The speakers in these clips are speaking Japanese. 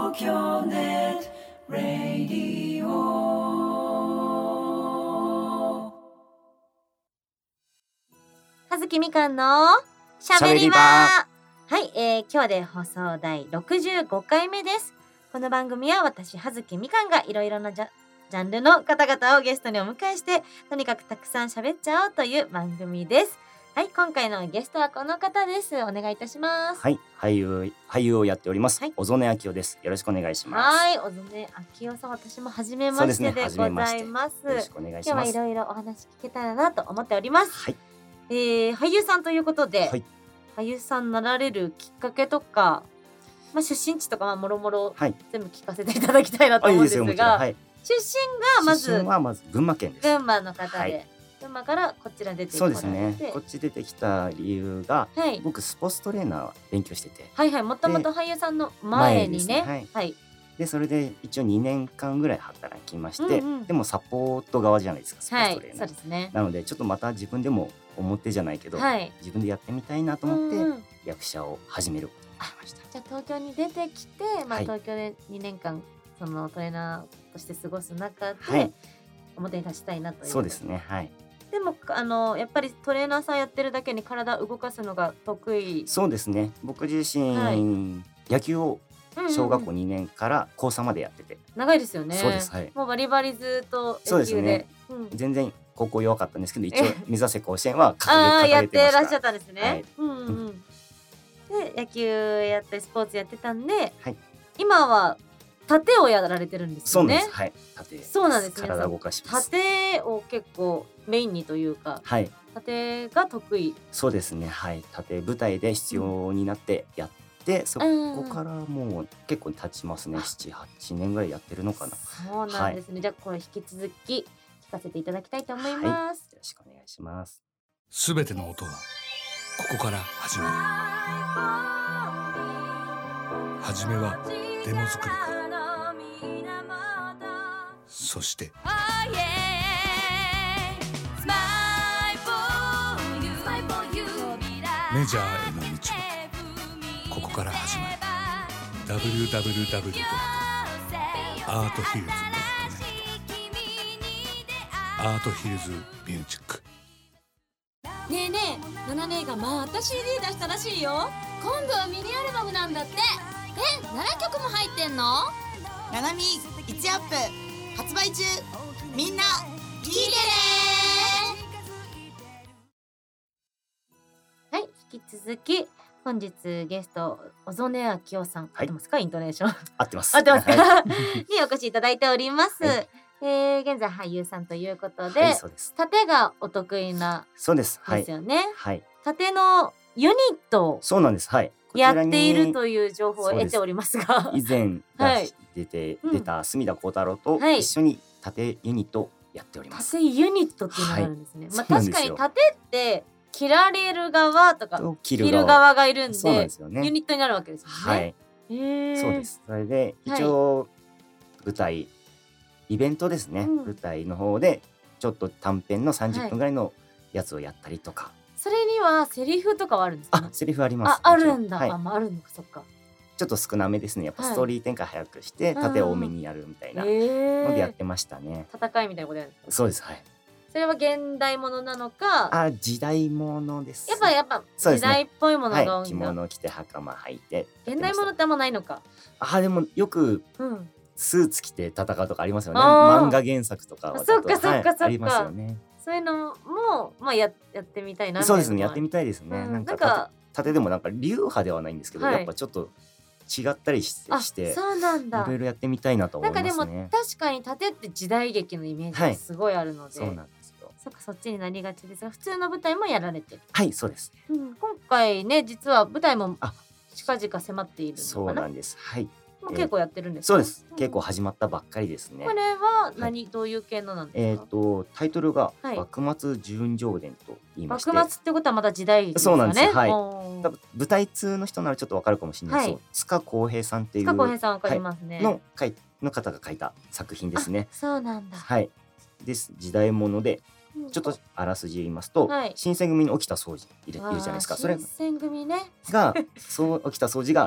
東京ネットラディオ。 葉月みかんのしゃべり場。はい、今日で放送第65回目です。この番組は私葉月みかんがいろいろなジャンルの方々をゲストにお迎えしてとにかくたくさん喋っちゃおうという番組です。はい、今回のゲストはこの方です。お願いいたします。 はい、俳優をやっております、 はい、 小曽根明夫です。よろしくお願いします。 はい、小曽根明夫さん、私も初めましてでございます。 よろしくお願いします。 今日はいろいろお話聞けたらなと思っております。 はい、 俳優さんということで、 はい、 俳優さんになられるきっかけとか、出身地とかもろもろ全部聞かせていただきたいなと思うんですが、はい、出身はまず群馬県です。 群馬の方で、はい、群馬からこちら出てきた。 そうですね。こっち出てきた理由が、 はい、 僕スポーツトレーナー勉強してて、 はいはい、もともと俳優さんの前にね、 はい、はい、でそれで一応2年間ぐらい働きまして、でもサポート側じゃないですか、スポーツトレーナー、 はい、そうですね。 なのでちょっとまた自分でも表じゃないけど、はい、自分でやってみたいなと思って、役者を始めることになりました。 じゃあ東京に出てきて、東京で2年間そのトレーナーとして過ごす中で、はい、表に立ちたいなという。 そうですね。はい。 でもやっぱりトレーナーさんやってるだけに体を動かすのが得意。 そうですね。僕自身、はい、野球を小学校2年から高3までやってて、 長いですよね。 そうです。はい。 もうバリバリずっと野球で。 そうですね。全然高校弱かったんですけど、一応目指せ甲子園は掲げてました。 やってらっしゃったんですね。で野球やったりスポーツやってたんで、はい、今は盾をやられてるんですよね。 そうです。はい。盾。 そうなんですね。 体を動かします。 盾を結構メインにというか、はい、盾が得意。 そうですね。はい。盾舞台で必要になってやって、そこからもう結構経ちますね。7、8年ぐらいやってるのかな。 そうなんですね。はい、じゃあこれ引き続き聞かせていただきたいと思います。はい、よろしくお願いします。 すべての音はここから始まる。初めはデモ作りから、そしてメジャーへの道はここから始まる。 www.arthils.net アートヒルズミュージック。 ねえねえ、ナナ姉がまた CD 出したらしいよ。今度はミニアルバムなんだって。7曲も入ってんの？ ナナミ1アップ発売中。みんな聞いてね。 はい、引き続き本日ゲスト小曽根明夫さん、合ってますか？イントネーション合ってます。 合ってますか？にお越しいただいております。はい、現在俳優さんということで、はい、そうです。盾がお得意なですよね。 はい、 盾のユニット、 そうなんです。はい、 やっているという情報を得ておりますが、 以前出た隅田幸太郎と一緒に盾ユニットをやっております。 盾ユニットっていうのがあるんですね。確かに盾って切られる側とか切る側がいるんで、ユニットになるわけですよね。 はい、そうです。それで一応舞台イベントですね、舞台の方でちょっと短編の30分ぐらいのやつをやったりとか。 それにはセリフとかはあるんですか？ セリフあります。 あるんだ。あるのか、そっか。 ちょっと少なめですね。やっぱストーリー展開早くして盾多めにやるみたいなのでやってましたね。 戦いみたいなことやるんですか？ そうです。はい。 それは現代ものなのか、 時代ものです。 やっぱ時代っぽいものが多いんだ。 着物着て袴履いて。 現代ものってあんまないのか。 でもよくスーツ着て戦うとかありますよね。漫画原作とかはそっかありますよね。 そういうのもやってみたいな。 そうですね、やってみたいですね。なんか盾でもなんか流派ではないんですけど、やっぱちょっと違ったりして、 そうなんだ。 いろいろやってみたいなと思いますね。 なんかでも確かに盾って時代劇のイメージがすごいあるので、 そうなんですよ。 そっちになりがちですが、普通の舞台もやられてる。 はい、そうです。 今回ね、実は舞台も近々迫っているのかな。 そうなんです。はい。 稽古やってるんですか？ そうです。稽古始まったばっかりですね。 これはどういう系のなんですか？ タイトルが幕末純情伝と言いまして。 幕末ってことはまた時代劇ですかね。そうなんです。はい。多分舞台通の人ならちょっとわかるかもしれないです。塚公平さんっていう塚公平さんわかりますね。 の方が書いた作品ですね。 そうなんだ。 はい。です。時代物で。ちょっとあらすじ言いますと、新選組に沖田総司いるじゃないですか。それ新選組ね。 が沖田総司が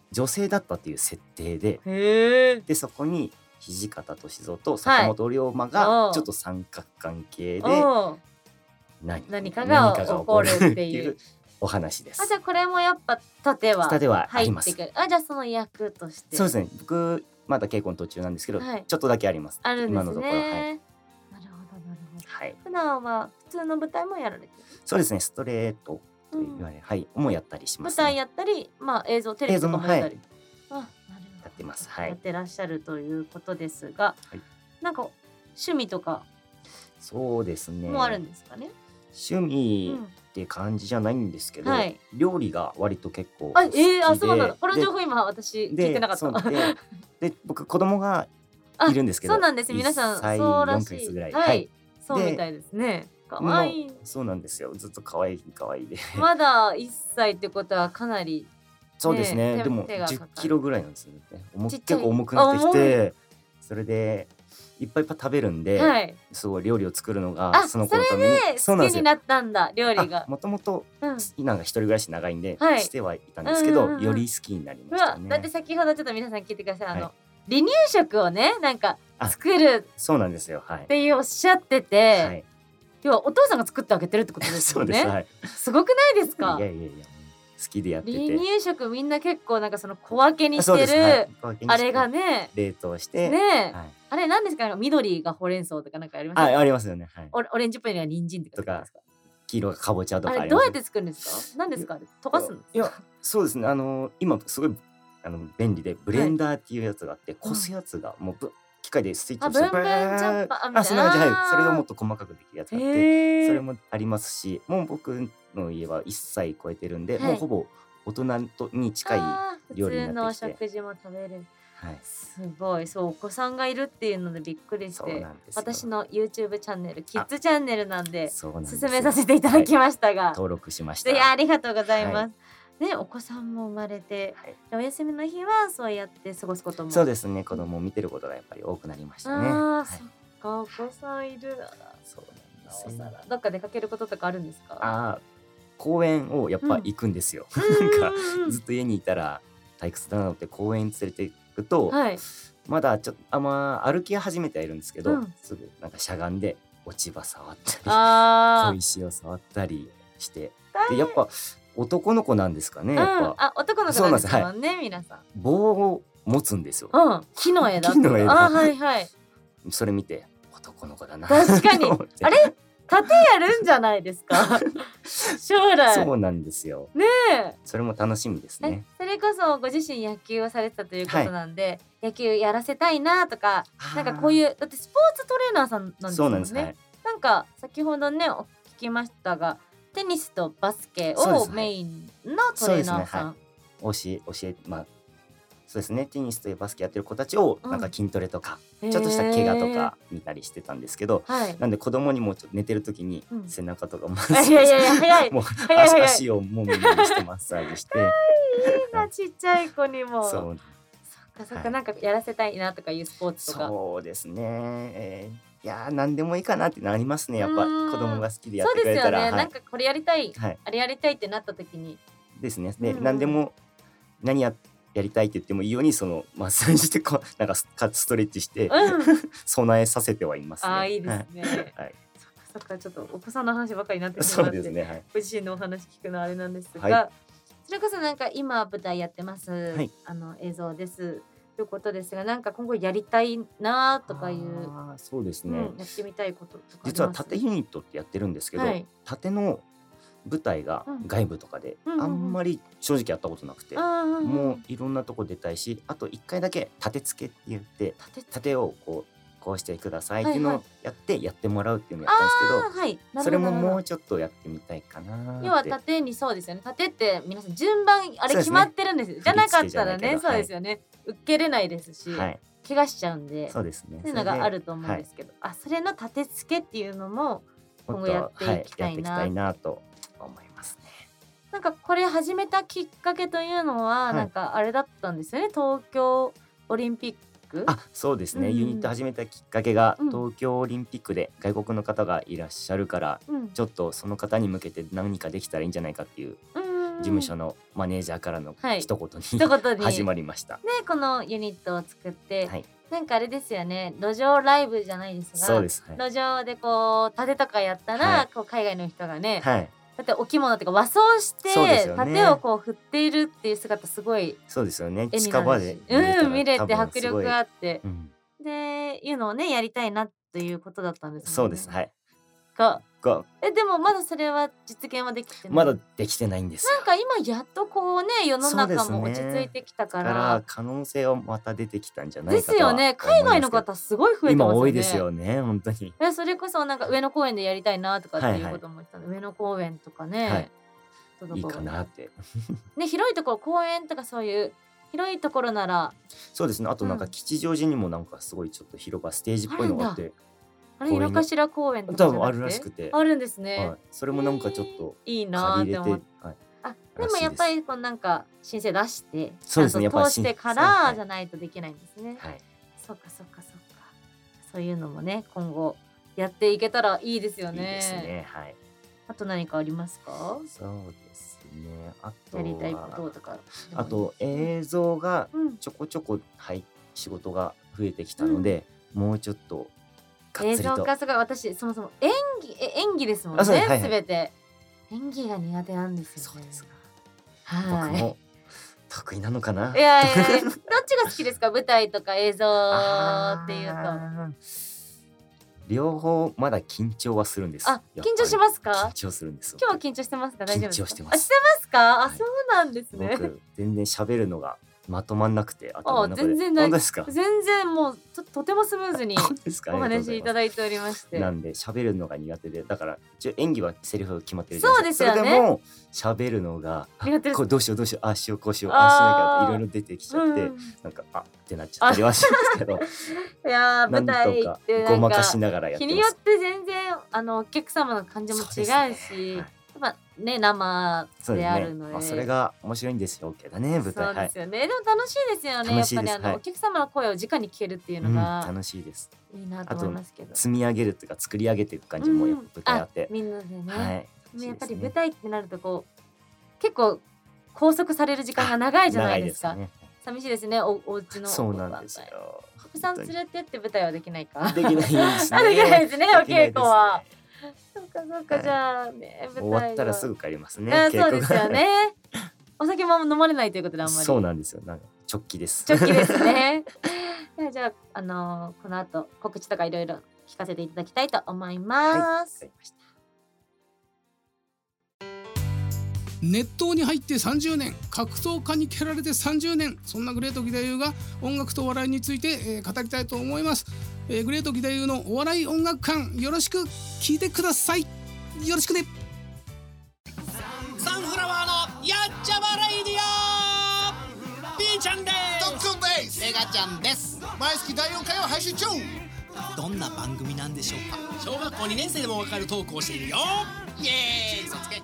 女性だったっていう設定で、 へえ。 でそこに土方歳三と坂本龍馬がおうちょっと三角関係でおう何かが起こるっていうお話です。 あ、じゃあこれもやっぱ盾は盾はあ入ります。 ってくる。あ、じゃあその役としてそうですね。僕まだ稽古の途中なんですけど、 はいちょっとだけあります。 あるんです今のところ、はい。 ね。なるほどなるほど。 はい。 普段は普通の舞台もやられてる。 そうですね。ストレートと言われ、はい、もやったりします、ね。 舞台やったり、まあ映像テレビとかもやったり。あ、なるほど。 やってます。はい。 やってらっしゃるということですが、 はいなんか趣味とかそうですね。 もあるんですかね。 趣味って感じじゃないんですけど、 はい料理が割と結構あ、 好きで、 あ、そうなの。この情報今私聞いてなかった。 そうで僕子供がいるんですけど、 そうなんです。皆さん 1歳そうら 4 しい。 ヶ月ぐらい。 はい。そうみたいですね。可愛い。 そうなんですよ。ずっと可愛い可愛いで。 まだ1歳ってことはかなりそうですね。 ねでも手がかかる 10キロぐらいなんですよね。 ちっちゃい結構重くなってきあ重て、それでいっぱい食べるんで、 はい。 すごい料理を作るのあ、 がそれその子のために。 で好きになったんだ、料理が。 もともとうん。 なんか一人暮らし長いんで、 はいしてはいたんですけど、 うんうんうんより好きになりうわ、 ましたね。 だって先ほどちょっと皆さん聞いてください。 はい離乳食をね、なんかあ作るそうなんですよ。はいっ。ていうおっしゃってて、 はい。 要はお父さんが作ってあげてるってことですそうです。 よね。 はい。 すごくないですかいや？いやいや、好きでやってて。 離乳食みんな結構なんかその小分けにしそうです。はてるい小分けにしてあれがね、 冷凍して、 ねえ、 はい。 あれ何ですか？なんか緑がほうれん草とかなんかありますよね。 ありますよね。はい。 オレンジっぽいのが人参とかですか？ 黄色がかぼちゃとあかありますよ。 れどうやって作るんですか？何ですか？あれ溶かすんですか？ いや、そうですね。今すごい便利でブレンダーっていうやつがあって、こすやつがもう機械でスイッチをしてあブンブンチャッパーみたいなそんな感じ。はい。 あーそれをもっと細かくできるやつがあって、 へそれもありますし、もう僕の家は1歳超えてるんで、 はいもうほぼ大人に近い。料理に普通のなってきて食事も食べる。 はい。 すごい、そうお子さんがいるっていうのでびっくりしそうて、 なんですよ。 私の YouTube チャンネルキッズチャンネルなんでそうなんですよ進めさせていただきましたが、 登録しました。 いやありがとうございます。ね、お子さんも生まれて、 はい。 でお休みの日はそうやって過ごすことも。 そうですね。子供を見てることがやっぱり多くなりましたね。 ああ、 はいそっか、お子さんいるなら。 そうなんなですよ。 おさらどっか出かけることとかあるんですか？ ああ、公園をやっぱ行くんですよ。 うんなんかうんうんずっと家にいたら退屈だなのって公園連れて行くと、 はい。 まだちょっと歩き始めてはいるんですけど、 うんすぐなんかしゃがんで落ち葉触ったり、 あ小石を触ったりして、でやっぱ男の子なんですかね。やっぱあ、男の子なんですもんね、皆さん。 棒を持つんですよ。 木の枝。 木の枝はいはい。 それ見て男の子だな。 確かにと思ってあれ盾やるんじゃないですか？将来。 そうなんですよ。 ねえ。 それも楽しみですね。 それこそご自身野球をされてたということなんで、野球やらせたいなとか、なんかこういうだってスポーツトレーナーさんなんですよね。 そうなんです。はい。 なんか先ほどねお聞きましたが、テニスとバスケをそうですはいメインのトレーナーさん。 教えまあそうですね。テニスというバスケやってる子たちをうんなんか筋トレとか、ちょっとした怪我とか見たりしてたんですけど、 はい。 なんで子供にもちょっと寝てる時にうん背中とかマッいサージやいやいや早い。 もう早い早い足をもみもみしてマッサージして、 いいなちっちゃい子にも。 そうそっかそっか、 はいなんかやらせたいなとかいうスポーツとか。 そうですね。いやー何でもいいかなってなりますね。やっぱうん子供が好きでやっそうてくですよね。 れたら、 なんかこれやりたい、 はいあれやりたいってなった時に。 ですね。で、 うん何でも何やりたいって言ってもいいようにそのマッサージしてこうなんかストレッチしてうん。 備えさせてはいますね。 ああいいですね。 はい。 そっかちょっとお子さんの話ばかりになってしそまって、 うですね。はい。 ご自身のお話聞くのはあれなんですが、 はいそれこそなんか今舞台やってます、 い映像ですということですが、なんか今後やりたいなとかいう、 あーそうですね。 うん、やってみたいこととかあります？ 実は縦ユニットってやってるんですけど、 はい縦の舞台がうん外部とかでうんうんうんあんまり正直やったことなくて、 ももういろんなとこ出たいし、あと1回だけ立て付けって言って縦をこうしてくださいっていうのをやってもらうっていうのをやったんですけど、 はい、なるほどそれもなるほどもうちょっとやってみたいかなって。 要は縦にそうですよね。縦って皆さん順番あれそうですね決まってるんですよ。じゃなかったら振り付けじゃないけね、 どそうですよね。受けれないですし、 はい、 怪我しちゃうんで、 そうですね。 そういうのがあると思うんですけど、それの立て付けっていうのも今後やっていきたいなやっていきたいなと思いますね。 なんかこれ始めたきっかけというのは、 はいなんかあれだったんですよね。東京オリンピック。 そうですね、 うんユニット始めたきっかけが、 うん東京オリンピックで外国の方がいらっしゃるから、 うんちょっとその方に向けて何かできたらいいんじゃないかっていう事務所のマネージャーからのはい一言に、 一言に始まりました。 でこのユニットを作って、 はい、 なんかあれですよね、路上ライブじゃないですが、 そうです。はい。 路上でこう盾とかやったら、 はいこう海外の人がね、 はい、 だってお着物とか和装して、 そうですよね盾をこう振っているっていう姿すごいそうですよね。 絵にな近場でるし、見れて迫力あっって、でいうのをねやりたいなっていうことだったんですよね。 そうです。はい。 ががでもまだそれは実現はできてない。 まだできてないんですよ。 なんか今やっとこうね世の中も落ちそうですね着いてきたかだからら可能性はまた出てきたんじゃないでかとはすよね。海外の方すごい増えてますよね。 今多いですよね、本当に。 それこそなんか上野公園でやりたいなとかってはいはいいうことも言ってたので、上野公園とかね、 はいそういういいところかなって。 ね、広いところ公園とかそういう広いところならそうですね。あとなんかうん吉祥寺にもなんかすごいちょっと広場ステージっぽいのがあって、 あれ井公園の頭公園とかじゃなくて多分あるらしくて、 あるんですね、 はい、それもなんかちょっといいなー借りれて、 って思って。 はい、 あでもやっぱりこうなんか申請出してそうですねちゃんと通してかやっぱりはいらじゃないとできないんですね、 はい、 そっかそっかそっか。そういうのもね今後やっていけたらいいですよね。 いいですね。はい。 あと何かありますか？ そうですね。あとやりたいこはととか。 あと映像がうん、 ちょこちょこ仕事が増えてきたので、もうちょっとがっ映つりと像化すごい。私そもそも演技ですもんね。すあそうですはいはいべて演技が苦手なんですよね。 そうですか。 はい。 僕も得意なのかな。 いやいやいやどっちが好きですか？舞台とか映像っていうと。 あー両方まだ緊張はするんです。 あ、 やっぱり緊張しますか？ 緊張するんですよ。 今日は緊張してますか？大丈夫ですか？ 緊張してますあ、してますか？あ、 はいそうなんですね。 僕全然喋るのがまとまんなくて頭の中で。 全然ない本当ですか？ 全然もうとてもスムーズに本当ですか？ お話いたいだいておりまして。 なんで喋るのが苦手で、だから演技はセリフが決まってるじゃないですか。 そうですよねそれでも喋るのが苦手ですこれどうしようああしようこうしようあーああしなきゃっていろいろ出てきちゃって、 うんなんかあってなっちゃったりはしますけど、 いやーなんと舞台っかてごまかしながらやってます。 日によって全然お客様の感じも違うし、 そうですねはいやっぱね生でそうですねあるので、 まあ、それが面白いんですよけどね、舞台。 そうですよね、でも楽しいですよね。やっぱり楽しいですはいお客様の声を直に聞けるっていうのが楽しいです。 いいなと思いますけど、 積み上げるっていうか作り上げていく感じもやっぱ舞台あって、 みんなでね、 はい。 やっぱり舞楽しいですね台ってなるとこう結構拘束される時間が長いじゃないですか。 長いね。 寂しいですね、お家のそうなんですよ。 お子さん連れてって舞台はできないか。 できないですね。 あできないですね、おできないですね稽古は。そうかそうか、 はいじゃあね、舞台終わったらすぐぐ帰りますね。 あ稽古がそうですよ。ね。お酒も飲まれないということであんまり。 そうなんですよ。なんか直帰です。 直帰ですね。じゃあ、この後告知とかいろいろ聞かせていただきたいと思います。 はいわかりました熱湯に入って30年、格闘家に蹴られて30年、そんなグレート義太夫が音楽と笑いについて、語りたいと思います。グレート義太夫のお笑い音楽館、よろしく聞いてください。よろしくね。 サンフラワーのやっちゃわレイディオ B ちゃんです特訓ですメガちゃんです毎月第4回を配信中どんな番組なんでしょうか小学校2年生でもわかるトークをしているよイエーイ嘘つけ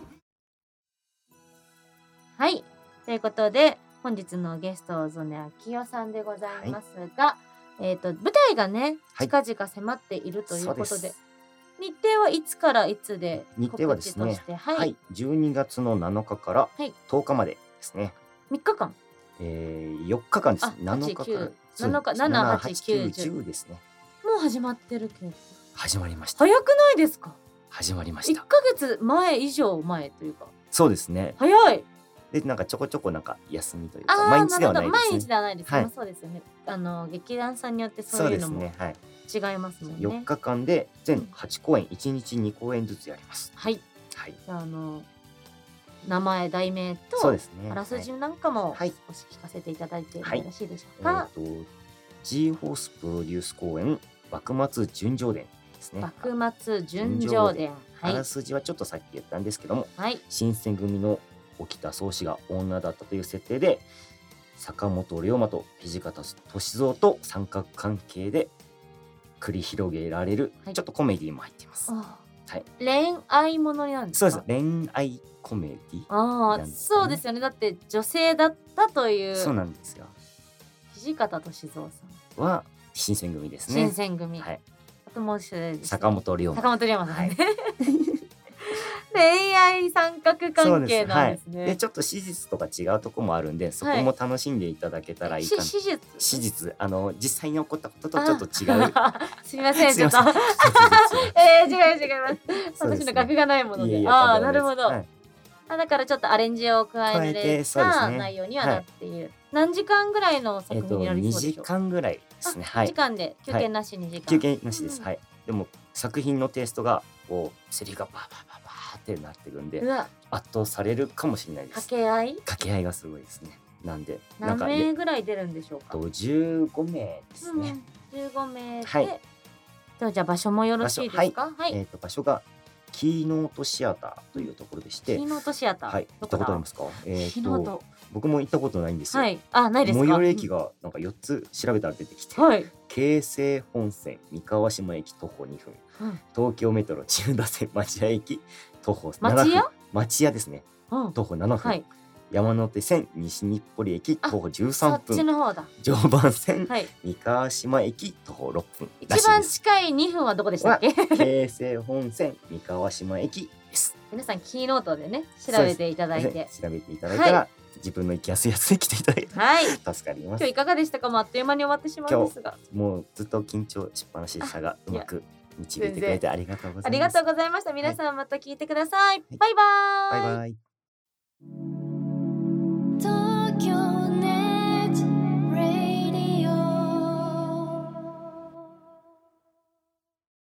はい、ということで本日のゲスト曽根明夫さんでございますが、舞台がねはい近々迫っているということで、 そうです日程はいつからいつで日程はですね告知として、 はい、12月の7日からはい 10日までですね。 3日間 4日間です。 あ 7日から 8 9 7日そうです 7 8 9 10ですね。 もう始まってるけど始まりました。 早くないですか？ 始まりまし 1 た。 ヶ月前以上前というかそうですね。 早い。 でなんかちょこちょこなんか休みというあーか毎日ではないですね。 毎日ではないです、 はいまあそうですよね。劇団さんによってそそうういうのもですね。はい。 違いますもんね。 4日間で全8公演、1日2公演ずつやります。 はい。 はい。 じゃあ名前題名とそうですね。 あらすじなんかもはい少し聞かせていただいてよはいろしいでしょうか？ G ホースプロデュース公演幕末純情伝ですね。 幕末純情伝。はいあらすじはちょっとさっき言ったんですけども、 はい新選組の沖田総司が女だったという設定で、坂本龍馬と土方歳三と三角関係で繰り広げられる、 はいちょっとコメディも入っています。 あはい。 恋愛ものになるんですか？ そうです。恋愛コメディ。 ああ、 なんですかねそうですよね。だって女性だったというそうなんですよ。 土方歳三さん、 は新選組ですね。 新選組。 はい。 あともう一人ですね坂本龍馬。 坂本龍馬さんね。 恋愛三角関係なんですね。 でちょっと史実とか違うところもあるんで、そこも楽しんでいただけたらいいかな。 史実実際に起こったこととちょっと違う。 すみません、ちょっと違います。私の学がないもので。なるほど。だからちょっとアレンジを加えられた内容にはなっている。何時間ぐらいの作品になりそうでしょう？ 2時間ぐらいですね。 2時間で休憩なし2時間。 休憩なしです。はい。でも作品のテイストがこうセリフがバーバーバーバーってなってるんで圧倒されるかもしれないです。掛け合いがすごいですね。なんで何名ぐらい出るんでしょうか ？15名ですね。 15名で、じゃあ場所もよろしいですか？はい。 場所がキーノートシアターというところでして、 キーノートシアター、 はい、行ったことありますか？僕も行ったことないんですよ。 はい、ないですか？ 最寄り駅がなんか4つ調べたら出てきて、京成本線三河島駅徒歩2分、東京メトロ千代田線町屋駅徒歩7分、町屋ですね、徒歩7分、山手線西日暮里駅徒歩13分、 そっちの方だ。 常磐線三河島駅徒歩6分。 一番近い2分はどこでしたっけ？ 京成本線三河島駅です。 皆さんキーノートでね調べていただいて、 調べていただいたら自分の行きやすいやつで来ていただいて助かります。 今日いかがでしたか？あっという間に終わってしまうんですが、 もうずっと緊張しっぱなしでしたが、うまく導いてくれてありがとうございます。 ありがとうございました。皆さんまた聞いてください。バイバーイ。 バイバイ。